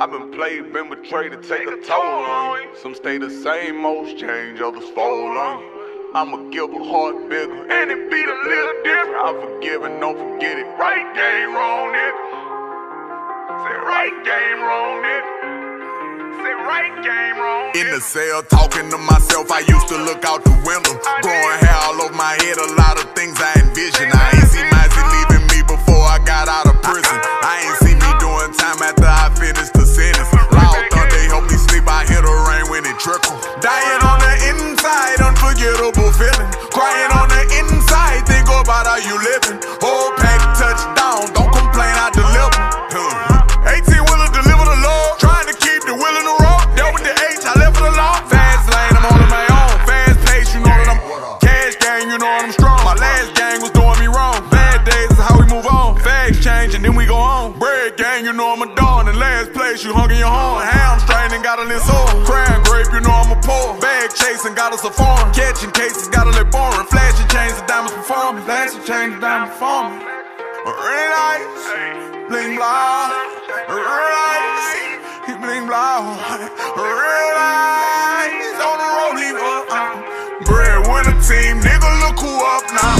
I've been played, been betrayed to take a toll on you. Some stay the same, most change, others fold on you. I'ma give a heart bigger, and it beat a little different. I forgive and don't forget it. Right game, wrong nigga. Say right game, wrong nigga. Say right game, wrong nigga. In the cell, talking to myself, I used to look out the window. Growing hair all over my head, a lot of things I envisioned. I ain't see Mizey leaving me before I got out of prison. I ain't see me doing time after I finished the sentence. Loud thunder, they help me sleep, I hear the rain when it trickle. Dying on the inside, unforgettable feeling. Crying on the inside, think about how you living. Whole pack touchdown, don't complain, I deliver. 18-wheeler deliver the love, trying to keep the wheel in the road. Dealt with the H, I left it alone. Fast lane, I'm on my own. Fast pace, you know that I'm cash gang, you know that I'm strong. My last gang was doing me wrong. Bad days is how we move on. Facts change and then we go home. Bread gang, you know I'm a dawn. In last place, you hung in your horn. Hamstring and got a little sore. Crying grape, you know I'm a poor. Bag chasing, got us a foreign. Catching cases, got a little boring. Flashing chains, the diamonds performing. Flashing chains, the diamonds performing. Red lights, bling blah. Red lights, he bling blah. Red lights, on the road he was. Bread with a team, nigga look who up now.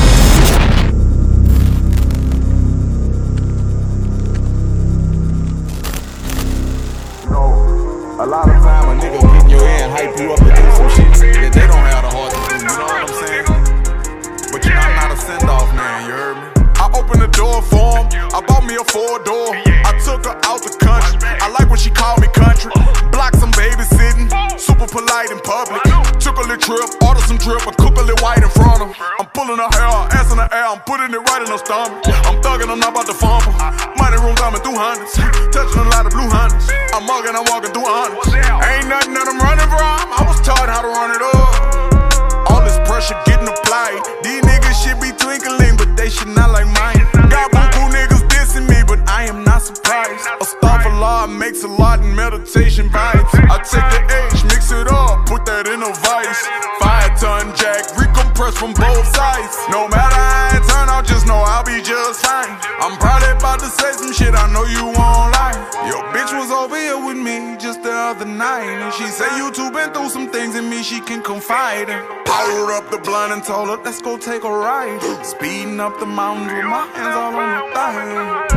A lot of time a nigga get in your ear and hype you up to do some shit that they don't have the heart to do, you know what I'm saying? But you know I'm not a send-off man, you heard me? I opened the door for him, I bought me a 4-door. I took her out the country, I like when she called me country. Blocked some babysitting, super polite in public. Took a little trip, ordered some drip, and cook a little white in front of her. I'm pulling her hair, ass in the air, I'm putting it right in her stomach. I'm thugging, I'm not about to fumble. Money rooms, I'm in through hundreds, touching a lot of blue hundreds. I'm mugging, I'm walking through hundreds. Ain't nothing that I'm running from, I was taught how to run it up. All this pressure getting applied, these niggas should be twinkling, but they should not like mine. Got buku niggas dissing me, but I am not surprised. Astaghfirullah makes a lot in meditation vibes. I take the H, mix it up, put that in a vice. 5-ton jack, recompress from both sides. No matter how it turn out, just know I'll be just fine. I'm probably about to say some shit I know you won't like. Your bitch was over here with me just the other night, and she said you two been through some things in me she can confide in. Powered up the blunt and told her let's go take a ride. Speeding up the mountains with my hands all on the thigh.